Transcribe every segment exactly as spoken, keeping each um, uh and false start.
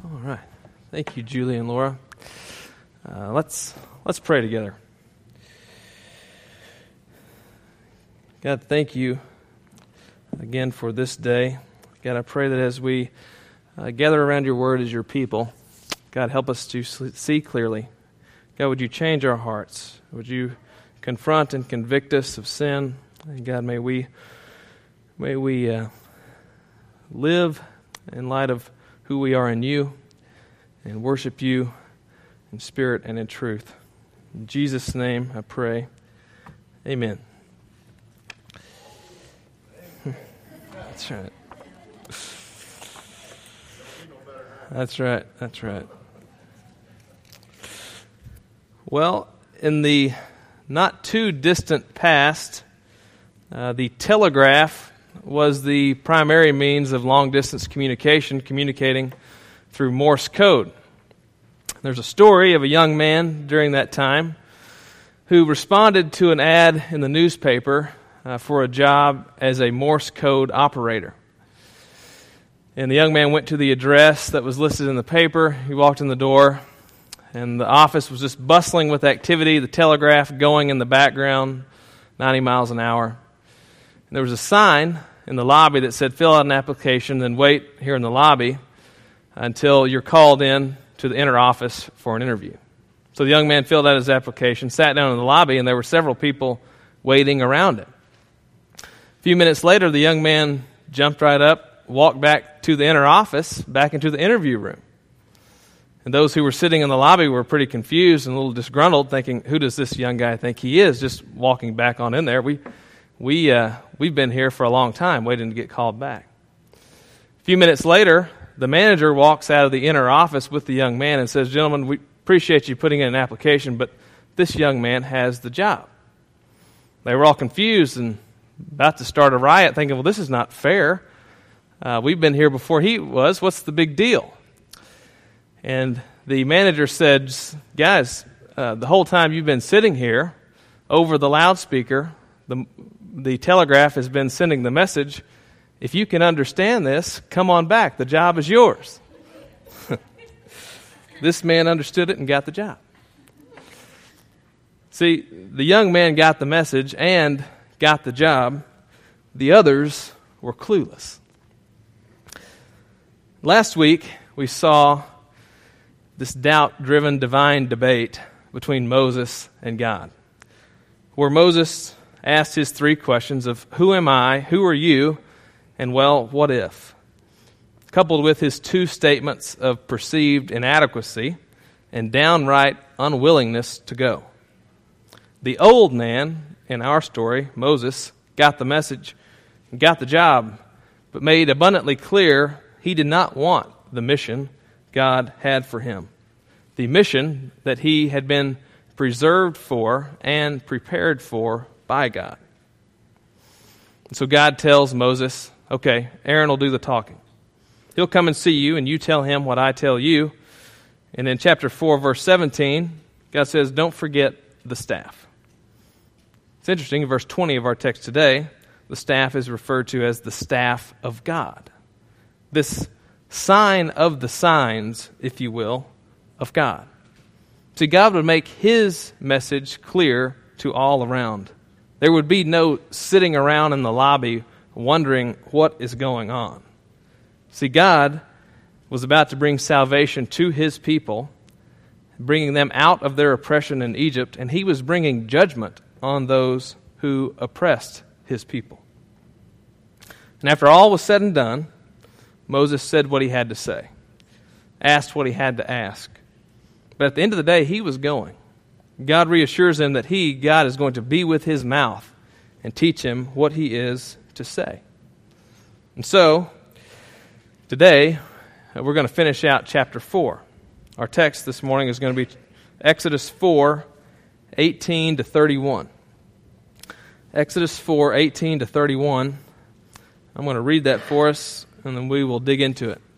All right. Thank you, Julie and Laura. Uh, let's let's pray together. God, thank you again for this day. God, I pray that as we uh, gather around your word as your people, God, help us to see clearly. God, would you change our hearts? Would you confront and convict us of sin? And God, may we may we uh, live in light of who we are in you and worship you in spirit and in truth. In Jesus' name I pray. Amen. That's right. That's right. That's right. Well, in the not too distant past, uh, the telegraph was the primary means of long-distance communication, communicating through Morse code. There's a story of a young man during that time who responded to an ad in the newspaper uh, for a job as a Morse code operator. And the young man went to the address that was listed in the paper. He walked in the door, and the office was just bustling with activity, the telegraph going in the background, ninety miles an hour. And there was a sign in the lobby that said, fill out an application, then wait here in the lobby until you're called in to the inner office for an interview. So the young man filled out his application, sat down in the lobby, and there were several people waiting around him. A few minutes later, the young man jumped right up, walked back to the inner office, back into the interview room. And those who were sitting in the lobby were pretty confused and a little disgruntled, thinking, who does this young guy think he is, just walking back on in there? We, we, uh, we've been here for a long time, waiting to get called back. A few minutes later, the manager walks out of the inner office with the young man and says, gentlemen, we appreciate you putting in an application, but this young man has the job. They were all confused and about to start a riot, thinking, well, this is not fair. Uh, we've been here before he was. What's the big deal? And the manager said, guys, uh, the whole time you've been sitting here, over the loudspeaker, the, the telegraph has been sending the message, if you can understand this, come on back. The job is yours. This man understood it and got the job. See, the young man got the message and got the job. The others were clueless. Last week, we saw this doubt-driven divine debate between Moses and God, where Moses asked his three questions of, who am I, who are you, and well, what if? Coupled with his two statements of perceived inadequacy and downright unwillingness to go. The old man, in our story, Moses, got the message and got the job, but made abundantly clear he did not want the mission God had for him, the mission that he had been preserved for and prepared for by God. And so God tells Moses, okay, Aaron will do the talking. He'll come and see you, and you tell him what I tell you. And in chapter four, verse seventeen, God says, don't forget the staff. It's interesting, in verse twenty of our text today, the staff is referred to as the staff of God. This sign of the signs, if you will, of God. See, God would make his message clear to all around. There would be no sitting around in the lobby wondering what is going on. See, God was about to bring salvation to his people, bringing them out of their oppression in Egypt, and he was bringing judgment on those who oppressed his people. And after all was said and done, Moses said what he had to say, asked what he had to ask. But at the end of the day, he was going. God reassures him that he, God, is going to be with his mouth and teach him what he is to say. And so, today, we're going to finish out chapter four. Our text this morning is going to be Exodus four, eighteen to thirty-one. Exodus four, eighteen to thirty-one. I'm going to read that for us, and then we will dig into it.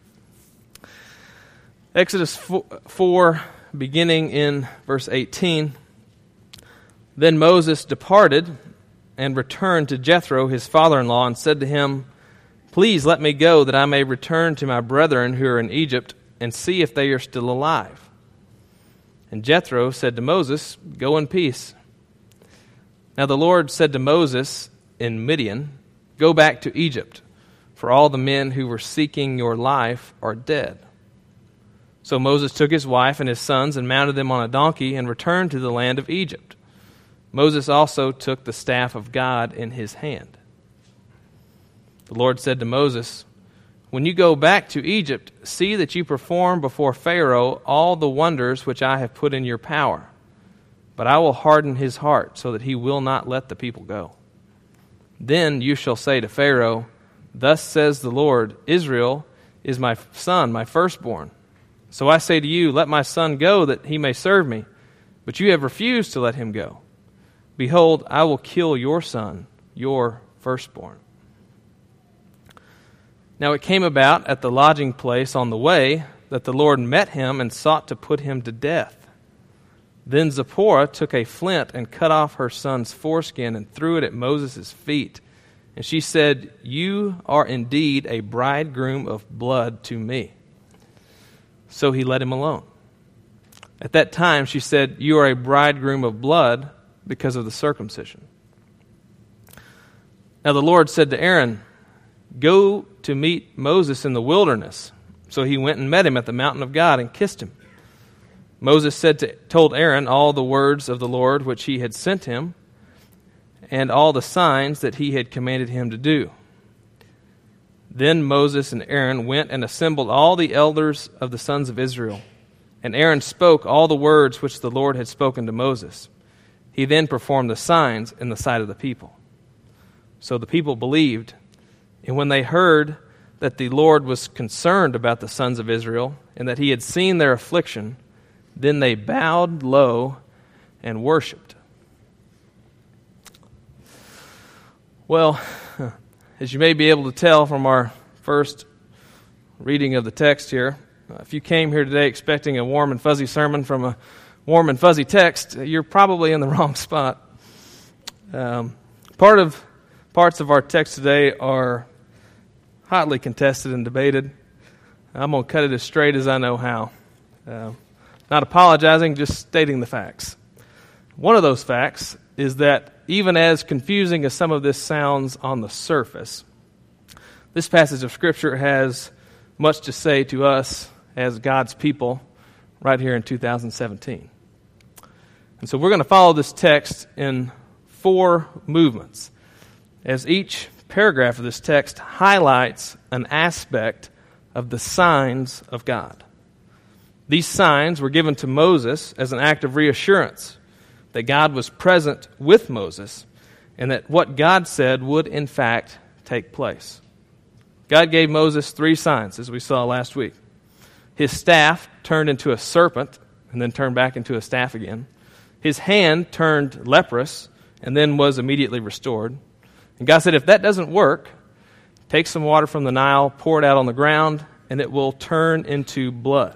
Exodus four, beginning in verse eighteen. Then Moses departed and returned to Jethro, his father-in-law, and said to him, please let me go, that I may return to my brethren who are in Egypt, and see if they are still alive." And Jethro said to Moses, "Go in peace." Now the Lord said to Moses in Midian, "Go back to Egypt, for all the men who were seeking your life are dead." So Moses took his wife and his sons and mounted them on a donkey and returned to the land of Egypt. Moses also took the staff of God in his hand. The Lord said to Moses, "When you go back to Egypt, see that you perform before Pharaoh all the wonders which I have put in your power. But I will harden his heart so that he will not let the people go. Then you shall say to Pharaoh, 'Thus says the Lord, Israel is my son, my firstborn. So I say to you, let my son go that he may serve me. But you have refused to let him go. Behold, I will kill your son, your firstborn.'" Now it came about at the lodging place on the way that the Lord met him and sought to put him to death. Then Zipporah took a flint and cut off her son's foreskin and threw it at Moses' feet. And she said, "You are indeed a bridegroom of blood to me." So he let him alone. At that time she said, "You are a bridegroom of blood because of the circumcision." Now the Lord said to Aaron, "Go to meet Moses in the wilderness." So he went and met him at the mountain of God and kissed him. Moses said to, told Aaron all the words of the Lord which he had sent him, and all the signs that he had commanded him to do. Then Moses and Aaron went and assembled all the elders of the sons of Israel. And Aaron spoke all the words which the Lord had spoken to Moses. He then performed the signs in the sight of the people. So the people believed, and when they heard that the Lord was concerned about the sons of Israel, and that he had seen their affliction, then they bowed low and worshipped. Well, as you may be able to tell from our first reading of the text here, if you came here today expecting a warm and fuzzy sermon from a warm and fuzzy text, you're probably in the wrong spot. Um, part of parts of our text today are hotly contested and debated. I'm going to cut it as straight as I know how. Uh, Not apologizing, just stating the facts. One of those facts is that even as confusing as some of this sounds on the surface, this passage of Scripture has much to say to us as God's people right here in two thousand seventeen. And so we're going to follow this text in four movements, as each paragraph of this text highlights an aspect of the signs of God. These signs were given to Moses as an act of reassurance that God was present with Moses and that what God said would in fact take place. God gave Moses three signs, as we saw last week. His staff turned into a serpent and then turned back into a staff again. His hand turned leprous and then was immediately restored. And God said, if that doesn't work, take some water from the Nile, pour it out on the ground, and it will turn into blood.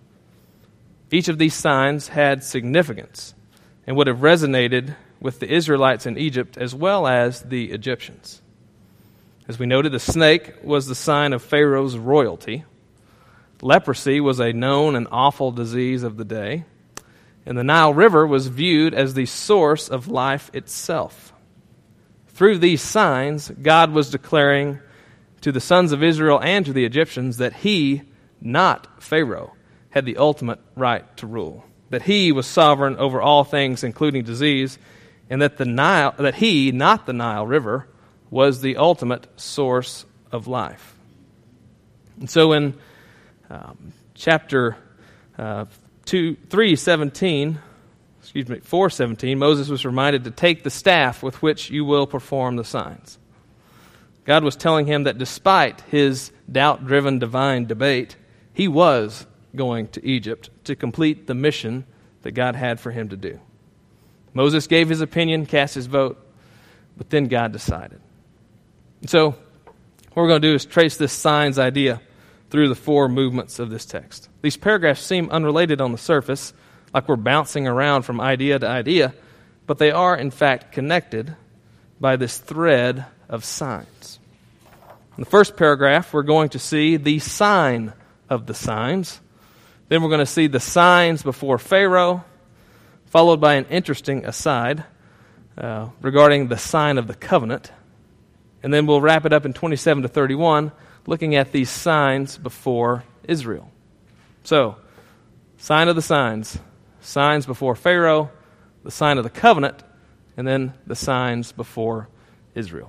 Each of these signs had significance and would have resonated with the Israelites in Egypt as well as the Egyptians. As we noted, the snake was the sign of Pharaoh's royalty. Leprosy was a known and awful disease of the day. And the Nile River was viewed as the source of life itself. Through these signs, God was declaring to the sons of Israel and to the Egyptians that he, not Pharaoh, had the ultimate right to rule, that he was sovereign over all things, including disease, and that the Nile, that he, not the Nile River, was the ultimate source of life. And so in um, chapter uh, two, three seventeen, excuse me, four seventeen, Moses was reminded to take the staff with which you will perform the signs. God was telling him that despite his doubt-driven divine debate, he was going to Egypt to complete the mission that God had for him to do. Moses gave his opinion, cast his vote, but then God decided. And so what we're going to do is trace this signs idea through the four movements of this text. These paragraphs seem unrelated on the surface, like we're bouncing around from idea to idea, but they are in fact connected by this thread of signs. In the first paragraph, we're going to see the sign of the signs. Then we're going to see the signs before Pharaoh, followed by an interesting aside uh, regarding the sign of the covenant. And then we'll wrap it up in twenty-seven to thirty-one, looking at these signs before Israel. So, sign of the signs, signs before Pharaoh, the sign of the covenant, and then the signs before Israel.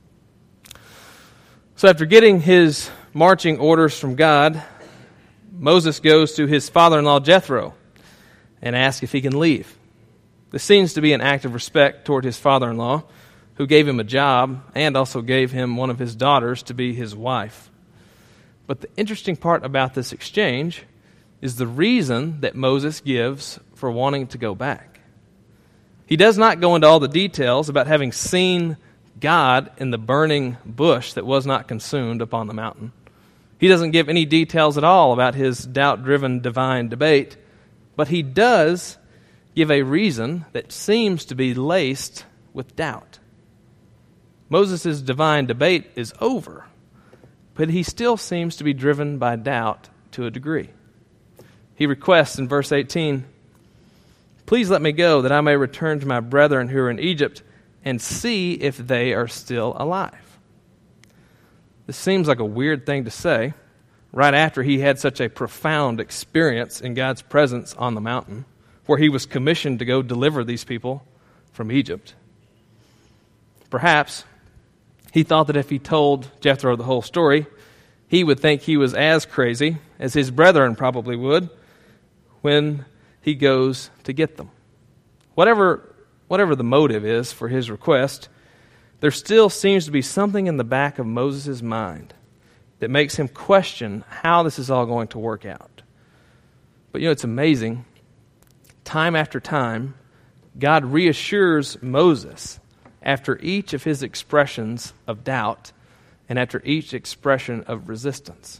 So after getting his marching orders from God, Moses goes to his father-in-law Jethro and asks if he can leave. This seems to be an act of respect toward his father-in-law, who gave him a job and also gave him one of his daughters to be his wife. But the interesting part about this exchange is the reason that Moses gives for wanting to go back. He does not go into all the details about having seen God in the burning bush that was not consumed upon the mountain. He doesn't give any details at all about his doubt-driven divine debate, but he does give a reason that seems to be laced with doubt. Moses' divine debate is over, but he still seems to be driven by doubt to a degree. He requests in verse eighteen, "Please let me go that I may return to my brethren who are in Egypt and see if they are still alive." This seems like a weird thing to say right after he had such a profound experience in God's presence on the mountain, where he was commissioned to go deliver these people from Egypt. Perhaps he thought that if he told Jethro the whole story, he would think he was as crazy as his brethren probably would when he goes to get them. Whatever, whatever the motive is for his request, there still seems to be something in the back of Moses' mind that makes him question how this is all going to work out. But you know, it's amazing. Time after time, God reassures Moses after each of his expressions of doubt and after each expression of resistance.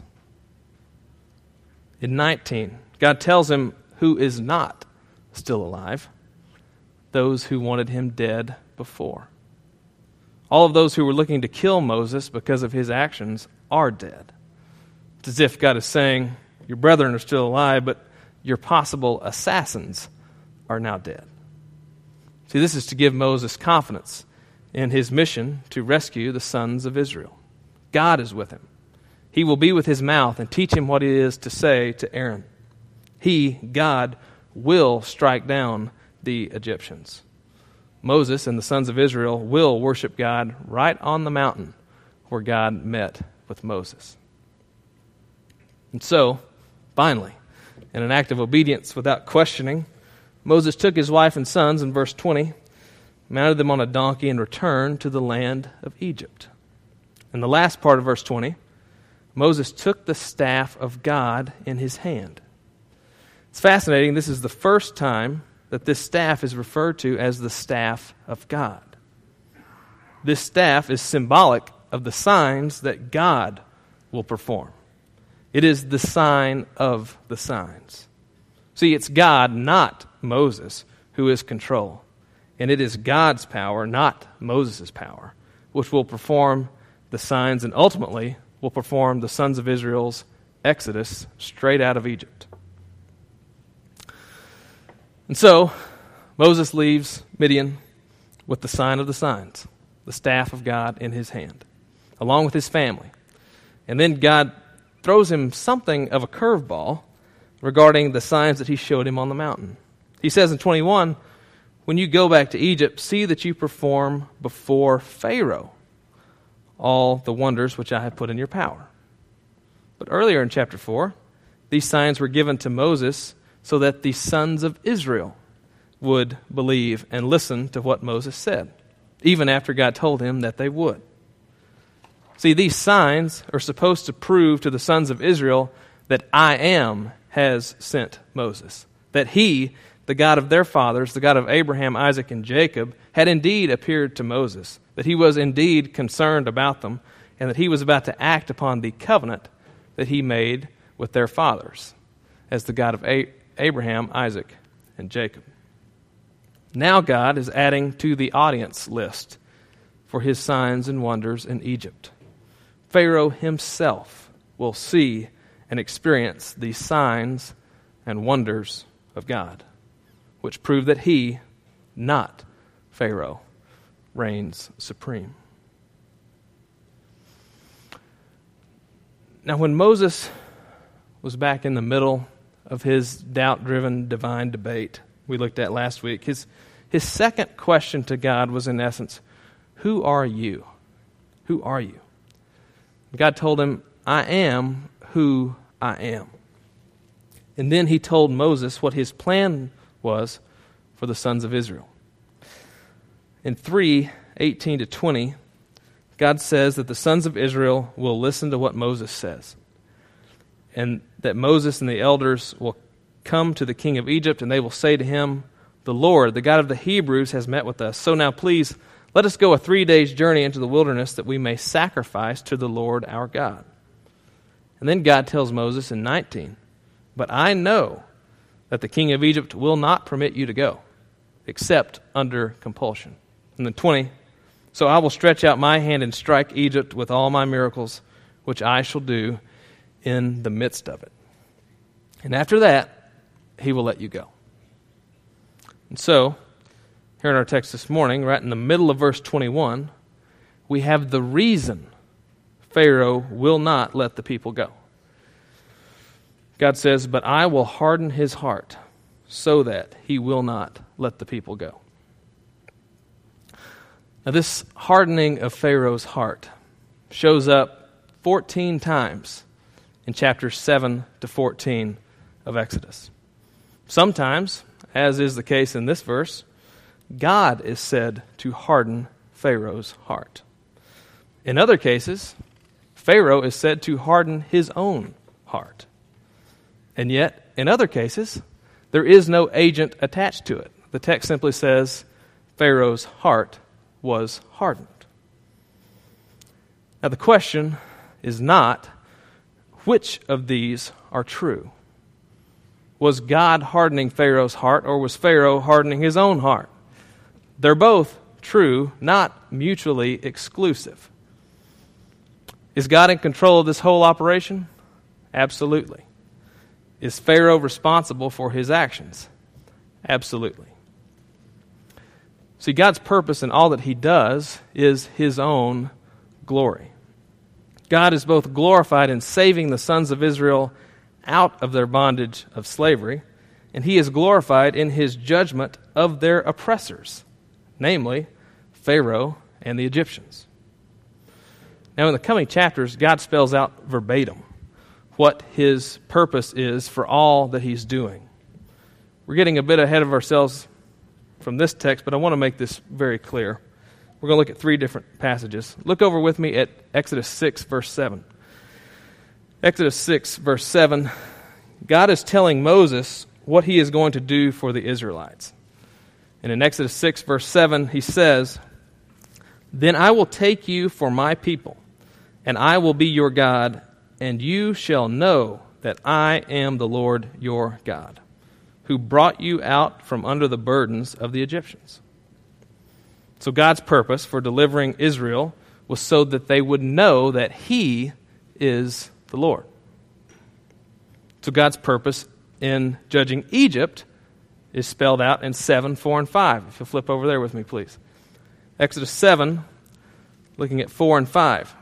In nineteen, God tells him who is not still alive: those who wanted him dead before. All of those who were looking to kill Moses because of his actions are dead. It's as if God is saying, your brethren are still alive, but your possible assassins are now dead. See, this is to give Moses confidence in his mission to rescue the sons of Israel. God is with him. He will be with his mouth and teach him what it is to say to Aaron. He, God, will strike down the Egyptians. Moses and the sons of Israel will worship God right on the mountain where God met with Moses. And so, finally, in an act of obedience without questioning, Moses took his wife and sons, in verse twenty, mounted them on a donkey, and returned to the land of Egypt. In the last part of verse twenty, Moses took the staff of God in his hand. It's fascinating. This is the first time that this staff is referred to as the staff of God. This staff is symbolic of the signs that God will perform. It is the sign of the signs. See, it's God, not Moses, who is control. And it is God's power, not Moses' power, which will perform the signs and ultimately will perform the sons of Israel's exodus straight out of Egypt. And so, Moses leaves Midian with the sign of the signs, the staff of God in his hand, along with his family. And then God throws him something of a curveball regarding the signs that he showed him on the mountain. He says in twenty-one, when you go back to Egypt, see that you perform before Pharaoh all the wonders which I have put in your power. But earlier in chapter four, these signs were given to Moses so that the sons of Israel would believe and listen to what Moses said, even after God told him that they would. See, these signs are supposed to prove to the sons of Israel that I am has sent Moses, that he, the God of their fathers, the God of Abraham, Isaac, and Jacob, had indeed appeared to Moses, that he was indeed concerned about them, and that he was about to act upon the covenant that he made with their fathers as the God of A- Abraham, Isaac, and Jacob. Now God is adding to the audience list for his signs and wonders in Egypt. Pharaoh himself will see and experience these signs and wonders of God, which prove that he, not Pharaoh, reigns supreme. Now, when Moses was back in the middle of his doubt-driven divine debate we looked at last week, his, his second question to God was, in essence, who are you? Who are you? God told him, I am who I am. And then he told Moses what his plan was for the sons of Israel. In three eighteen to twenty, God says that the sons of Israel will listen to what Moses says, and that Moses and the elders will come to the king of Egypt, and they will say to him, the Lord, the God of the Hebrews, has met with us. So now please, let us go a three days journey into the wilderness that we may sacrifice to the Lord our God. And then God tells Moses in nineteen, but I know that the king of Egypt will not permit you to go, except under compulsion. And then twenty, so I will stretch out my hand and strike Egypt with all my miracles, which I shall do in the midst of it. And after that, he will let you go. And so, here in our text this morning, right in the middle of verse twenty-one, we have the reason Pharaoh will not let the people go. God says, but I will harden his heart so that he will not let the people go. Now, this hardening of Pharaoh's heart shows up fourteen times in chapters seven to fourteen of Exodus. Sometimes, as is the case in this verse, God is said to harden Pharaoh's heart. In other cases, Pharaoh is said to harden his own heart. And yet, in other cases, there is no agent attached to it. The text simply says, Pharaoh's heart was hardened. Now, the question is not, which of these are true? Was God hardening Pharaoh's heart, or was Pharaoh hardening his own heart? They're both true, not mutually exclusive. Is God in control of this whole operation? Absolutely. Is Pharaoh responsible for his actions? Absolutely. See, God's purpose in all that he does is his own glory. God is both glorified in saving the sons of Israel out of their bondage of slavery, and he is glorified in his judgment of their oppressors, namely Pharaoh and the Egyptians. Now, in the coming chapters, God spells out verbatim what his purpose is for all that he's doing. We're getting a bit ahead of ourselves from this text, but I want to make this very clear. We're going to look at three different passages. Look over with me at Exodus six, verse seven. Exodus six, verse seven, God is telling Moses what he is going to do for the Israelites. And in Exodus six, verse seven, he says, then I will take you for my people, and I will be your God, and you shall know that I am the Lord your God, who brought you out from under the burdens of the Egyptians. So God's purpose for delivering Israel was so that they would know that he is the Lord. So God's purpose in judging Egypt is spelled out in seven, four, and five. If you'll flip over there with me, please. Exodus seven, looking at four and five.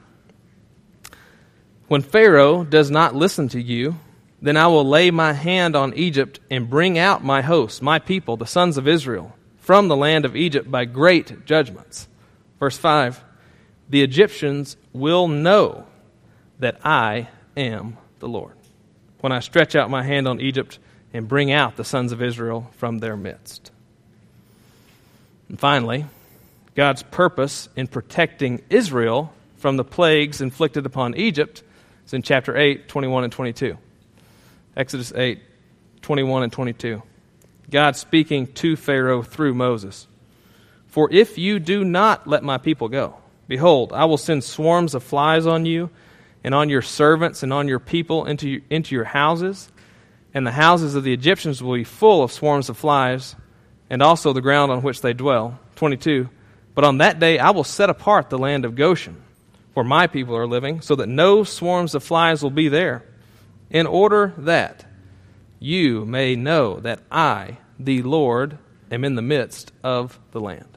When Pharaoh does not listen to you, then I will lay my hand on Egypt and bring out my hosts, my people, the sons of Israel, from the land of Egypt by great judgments. Verse five, the Egyptians will know that I am the Lord, when I stretch out my hand on Egypt and bring out the sons of Israel from their midst. And finally, God's purpose in protecting Israel from the plagues inflicted upon Egypt is in chapter eight, twenty-one and twenty-two. Exodus eight, twenty-one and twenty-two. God speaking to Pharaoh through Moses. For if you do not let my people go, behold, I will send swarms of flies on you and on your servants and on your people into your, into your houses, and the houses of the Egyptians will be full of swarms of flies, and also the ground on which they dwell. twenty-two. But on that day I will set apart the land of Goshen, where my people are living, so that no swarms of flies will be there, in order that you may know that I, the Lord, am in the midst of the land.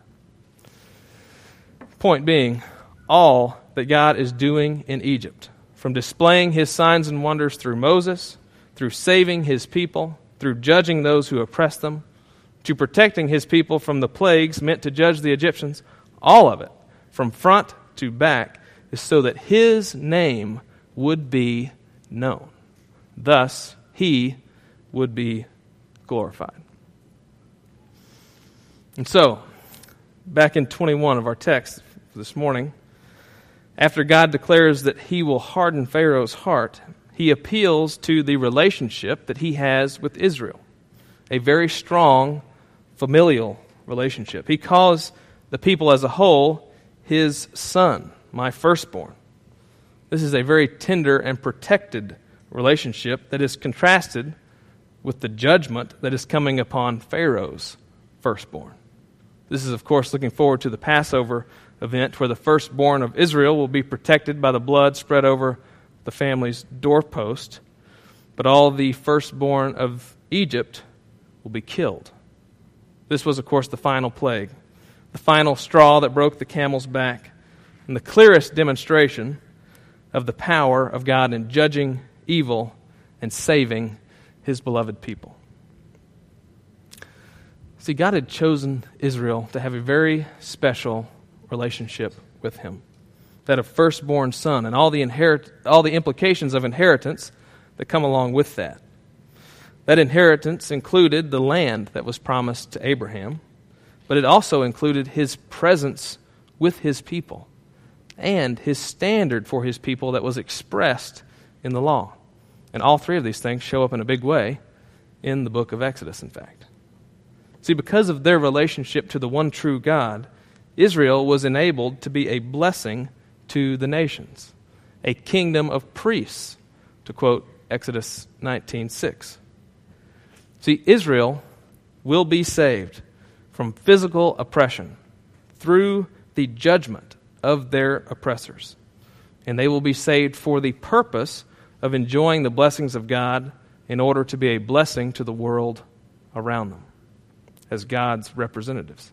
Point being, all that God is doing in Egypt, from displaying his signs and wonders through Moses, through saving his people, through judging those who oppress them, to protecting his people from the plagues meant to judge the Egyptians, all of it, from front to back, is so that his name would be known. Thus, he would be glorified. And so, back in twenty-one of our text this morning, after God declares that he will harden Pharaoh's heart, he appeals to the relationship that he has with Israel, a very strong familial relationship. He calls the people as a whole his son, my firstborn. This is a very tender and protected relationship that is contrasted with the judgment that is coming upon Pharaoh's firstborn. This is, of course, looking forward to the Passover event where the firstborn of Israel will be protected by the blood spread over the family's doorpost, but all the firstborn of Egypt will be killed. This was, of course, the final plague, the final straw that broke the camel's back, and the clearest demonstration of the power of God in judging evil and saving his beloved people. See, God had chosen Israel to have a very special relationship with him, that of firstborn son and all the inherit all the implications of inheritance that come along with that. That inheritance included the land that was promised to Abraham, but it also included his presence with his people and his standard for his people that was expressed in the law. And all three of these things show up in a big way in the book of Exodus, in fact. See, because of their relationship to the one true God, Israel was enabled to be a blessing to the nations, a kingdom of priests, to quote Exodus nineteen six. See, Israel will be saved from physical oppression through the judgment of their oppressors. And they will be saved for the purpose of enjoying the blessings of God in order to be a blessing to the world around them as God's representatives.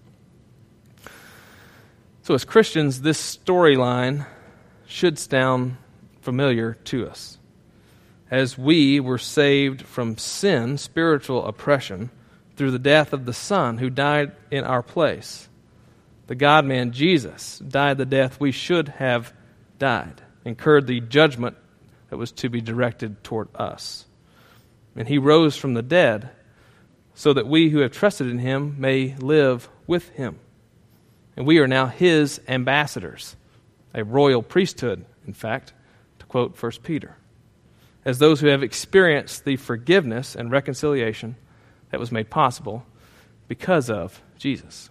So as Christians, this storyline should sound familiar to us. As we were saved from sin, spiritual oppression, through the death of the Son who died in our place, the God-man Jesus died the death we should have died, incurred the judgment that was to be directed toward us. And he rose from the dead so that we who have trusted in him may live with him. And we are now his ambassadors, a royal priesthood, in fact, to quote First Peter, as those who have experienced the forgiveness and reconciliation that was made possible because of Jesus.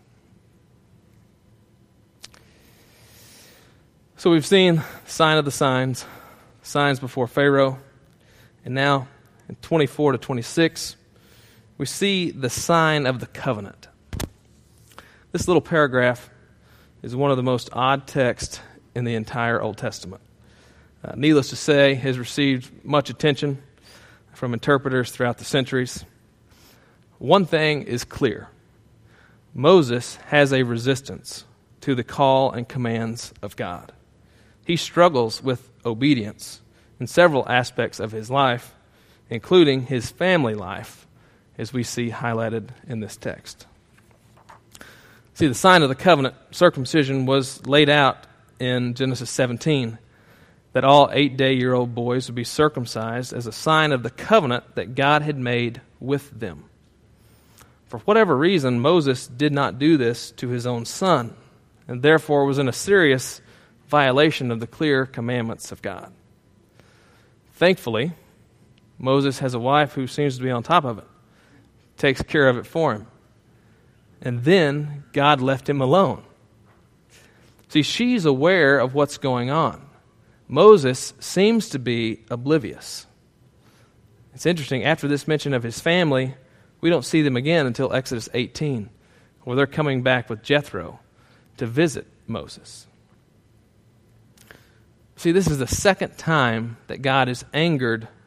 So we've seen the sign of the signs, signs before Pharaoh, and now in twenty-four to twenty-six, we see the sign of the covenant. This little paragraph is one of the most odd texts in the entire Old Testament. Uh, needless to say, has received much attention from interpreters throughout the centuries. One thing is clear. Moses has a resistance to the call and commands of God. He struggles with obedience in several aspects of his life, including his family life, as we see highlighted in this text. See, the sign of the covenant, circumcision, was laid out in Genesis seventeen, that all eight-day-year-old boys would be circumcised as a sign of the covenant that God had made with them. For whatever reason, Moses did not do this to his own son, and therefore was in a serious violation of the clear commandments of God. Thankfully, Moses has a wife who seems to be on top of it, takes care of it for him. And then God left him alone. See, she's aware of what's going on. Moses seems to be oblivious. It's interesting, after this mention of his family, we don't see them again until Exodus eighteen, where they're coming back with Jethro to visit Moses. See, this is the second time that God is angered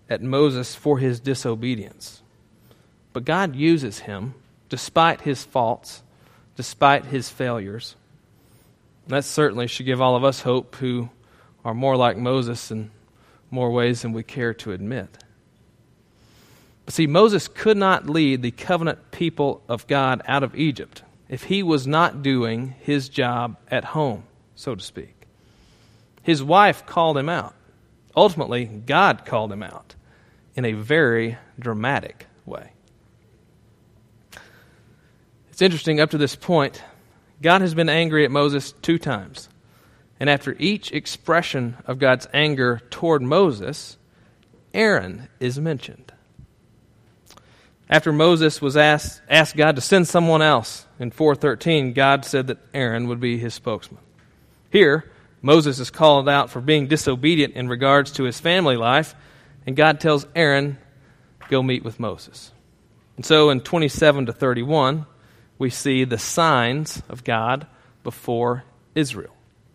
at Moses for his disobedience. But God uses him despite his faults, despite his failures. And that certainly should give all of us hope who are more like Moses in more ways than we care to admit. But see, Moses could not lead the covenant people of God out of Egypt if he was not doing his job at home, so to speak. His wife called him out. Ultimately, God called him out in a very dramatic way. It's interesting, up to this point, God has been angry at Moses two times. And after each expression of God's anger toward Moses, Aaron is mentioned. After Moses was asked, asked God to send someone else in four thirteen, God said that Aaron would be his spokesman. Here, Moses is called out for being disobedient in regards to his family life, and God tells Aaron, go meet with Moses. And so in twenty-seven to thirty-one, we see the signs of God before Israel.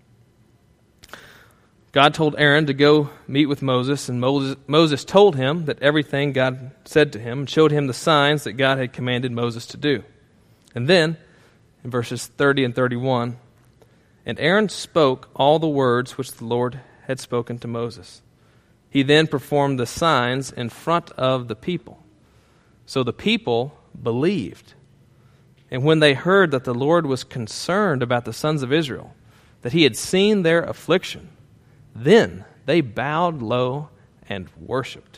God told Aaron to go meet with Moses, and Moses, Moses told him that everything God said to him and showed him the signs that God had commanded Moses to do. And then, in verses thirty and thirty-one, and Aaron spoke all the words which the Lord had spoken to Moses. He then performed the signs in front of the people. So the people believed. And when they heard that the Lord was concerned about the sons of Israel, that he had seen their affliction, then they bowed low and worshipped.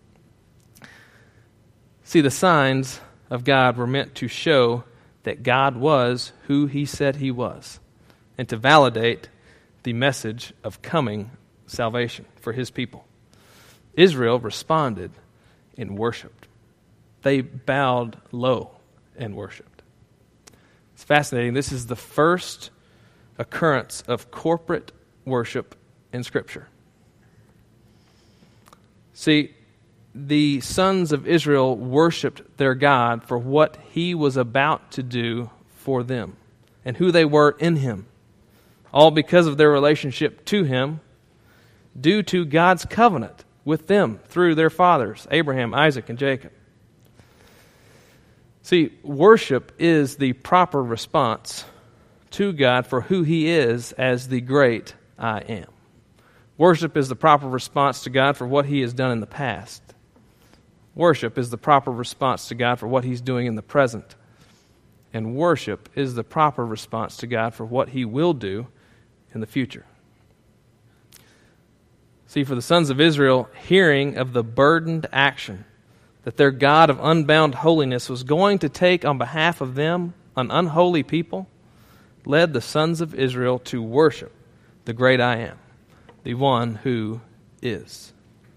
See, the signs of God were meant to show that God was who he said he was, and to validate the message of coming salvation for his people. Israel responded and worshiped. They bowed low and worshiped. It's fascinating. This is the first occurrence of corporate worship in Scripture. See, the sons of Israel worshiped their God for what he was about to do for them and who they were in him, all because of their relationship to him, due to God's covenant with them through their fathers, Abraham, Isaac, and Jacob. See, worship is the proper response to God for who he is as the great I am. Worship is the proper response to God for what he has done in the past. Worship is the proper response to God for what he's doing in the present. And worship is the proper response to God for what he will do in the future. See, for the sons of Israel, hearing of the burdened action that their God of unbound holiness was going to take on behalf of them, an unholy people, led the sons of Israel to worship the great I am, the one who is.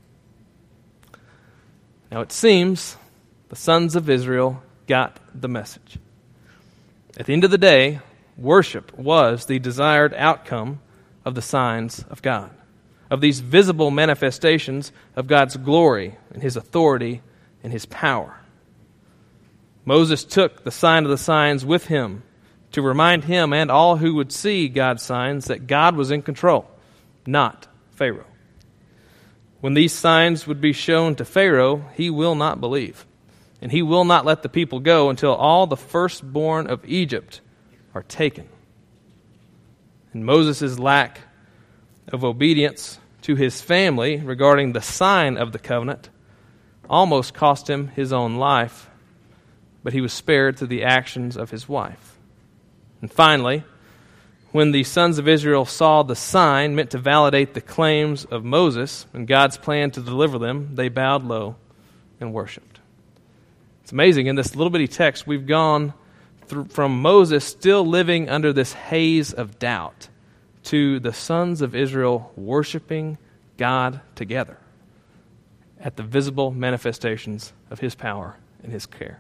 Now it seems the sons of Israel got the message. At the end of the day, worship was the desired outcome of the signs of God, of these visible manifestations of God's glory and his authority and his power. Moses took the sign of the signs with him to remind him and all who would see God's signs that God was in control, not Pharaoh. When these signs would be shown to Pharaoh, he will not believe, and he will not let the people go until all the firstborn of Egypt are taken. And Moses' lack of obedience to his family regarding the sign of the covenant almost cost him his own life, but he was spared through the actions of his wife. And finally, when the sons of Israel saw the sign meant to validate the claims of Moses and God's plan to deliver them, they bowed low and worshiped. It's amazing. In this little bitty text, we've gone through, from Moses still living under this haze of doubt to the sons of Israel worshiping God together at the visible manifestations of his power and his care.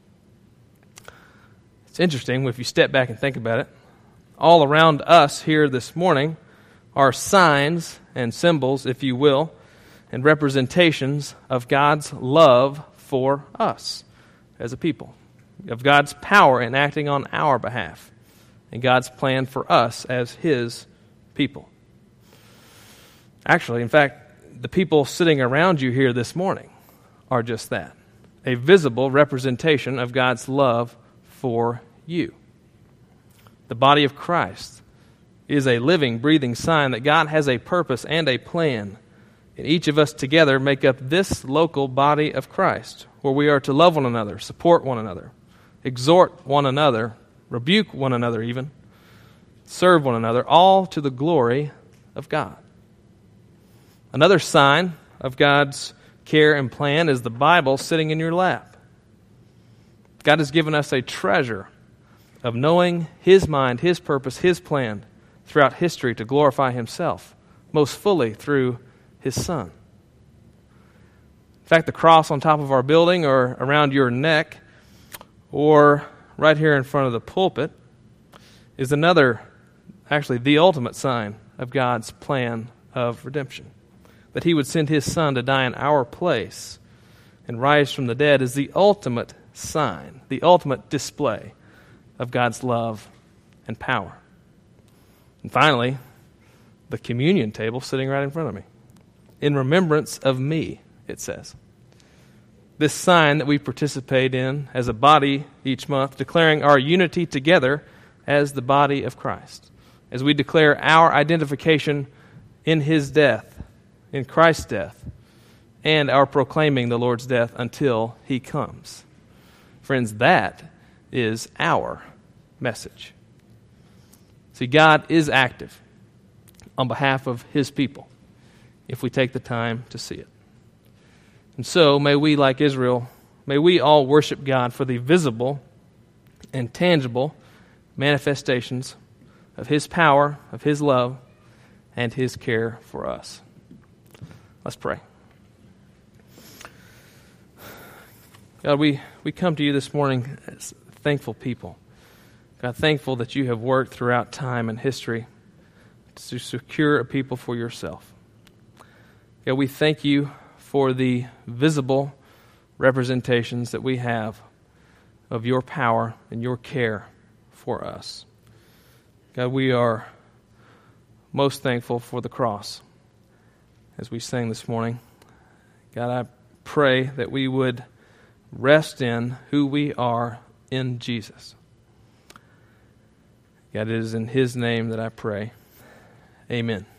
It's interesting if you step back and think about it. All around us here this morning are signs and symbols, if you will, and representations of God's love for us as a people, of God's power in acting on our behalf, and God's plan for us as his people. Actually, in fact, the people sitting around you here this morning are just that, a visible representation of God's love for you. The body of Christ is a living, breathing sign that God has a purpose and a plan. And each of us together make up this local body of Christ, where we are to love one another, support one another, exhort one another, rebuke one another even, serve one another, all to the glory of God. Another sign of God's care and plan is the Bible sitting in your lap. God has given us a treasure of knowing His mind, His purpose, His plan throughout history to glorify Himself, most fully through His Son. In fact, the cross on top of our building or around your neck or right here in front of the pulpit is another, actually the ultimate sign of God's plan of redemption. That He would send His Son to die in our place and rise from the dead is the ultimate sign, the ultimate display of God's love and power. And finally, the communion table sitting right in front of me. In remembrance of me, it says. This sign that we participate in as a body each month, declaring our unity together as the body of Christ, as we declare our identification in His death, in Christ's death, and our proclaiming the Lord's death until He comes. Friends, that is our message. See, God is active on behalf of His people if we take the time to see it. And so, may we, like Israel, may we all worship God for the visible and tangible manifestations of His power, of His love, and His care for us. Let's pray. God, we, we come to You this morning as thankful people. God, thankful that You have worked throughout time and history to secure a people for Yourself. God, we thank You for the visible representations that we have of Your power and Your care for us. God, we are most thankful for the cross. As we sang this morning, God, I pray that we would rest in who we are in Jesus. God, it is in His name that I pray. Amen.